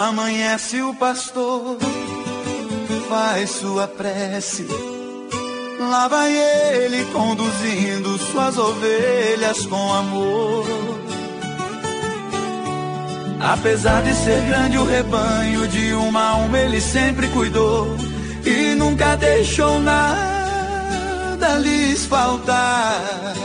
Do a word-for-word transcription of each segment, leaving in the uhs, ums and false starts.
Amanhece o pastor, faz sua prece. Lá vai ele conduzindo suas ovelhas com amor. Apesar de ser grande o rebanho, de uma a uma ele sempre cuidou e nunca deixou nada lhes faltar.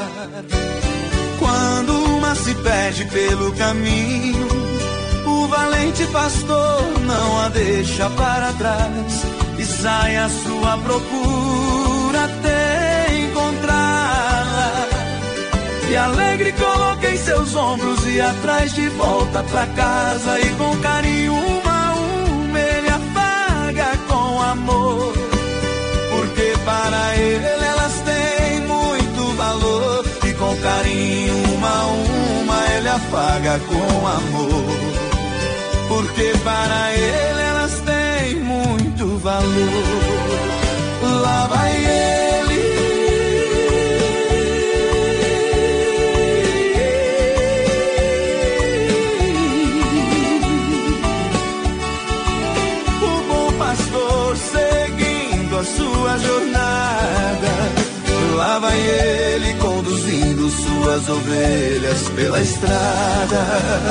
Quando uma se perde pelo caminho, o valente pastor não a deixa para trás e sai à sua procura até encontrá-la. E alegre coloca em seus ombros e atrás de volta pra casa, e com carinho uma a uma ele afaga com amor, porque para ele elas têm muito valor. E com carinho uma a uma ele afaga com amor, porque para ele elas têm muito valor. Lá vai ele, o bom pastor seguindo a sua jornada. Lá vai ele conduzindo suas ovelhas pela estrada.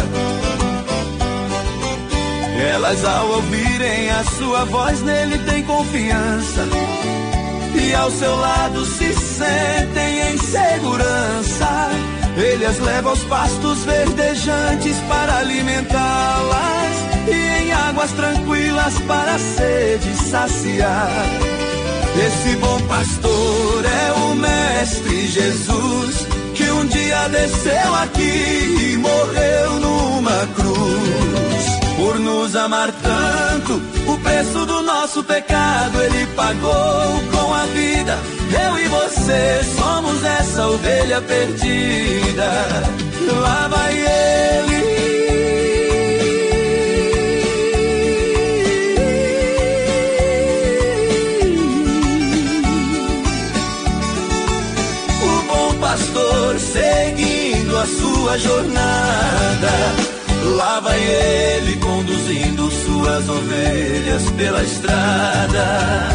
Elas ao ouvirem a sua voz nele têm confiança, e ao seu lado se sentem em segurança. Ele as leva aos pastos verdejantes para alimentá-las, e em águas tranquilas para a sede saciar. Esse bom pastor é o Mestre Jesus, que um dia desceu aqui e morreu numa cruz. Por nos amar tanto, o preço do nosso pecado ele pagou com a vida. Eu e você somos essa ovelha perdida. Lá vai ele, o bom pastor seguindo a sua jornada. Lá vai ele conduzindo suas ovelhas pela estrada.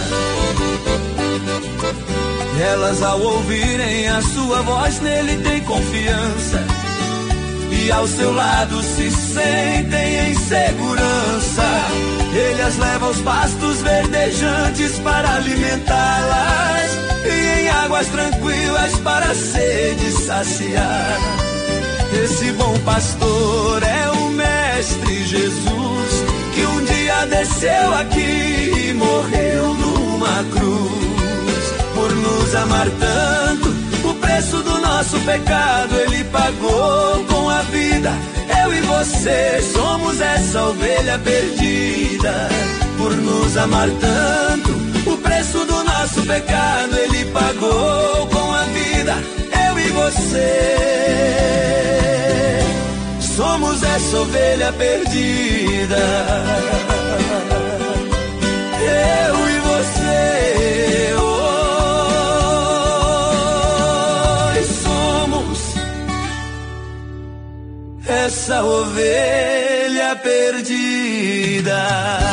Elas ao ouvirem a sua voz nele têm confiança, e ao seu lado se sentem em segurança. Ele as leva aos pastos verdejantes para alimentá-las, e em águas tranquilas para a sede saciar. Esse bom pastor é o Mestre Jesus, que um dia desceu aqui e morreu numa cruz. Por nos amar tanto, o preço do nosso pecado ele pagou com a vida. Eu e você somos essa ovelha perdida. Por nos amar tanto, o preço do nosso pecado ele pagou com a vida. Eu e você somos essa ovelha perdida. Eu e você hoje somos essa ovelha perdida.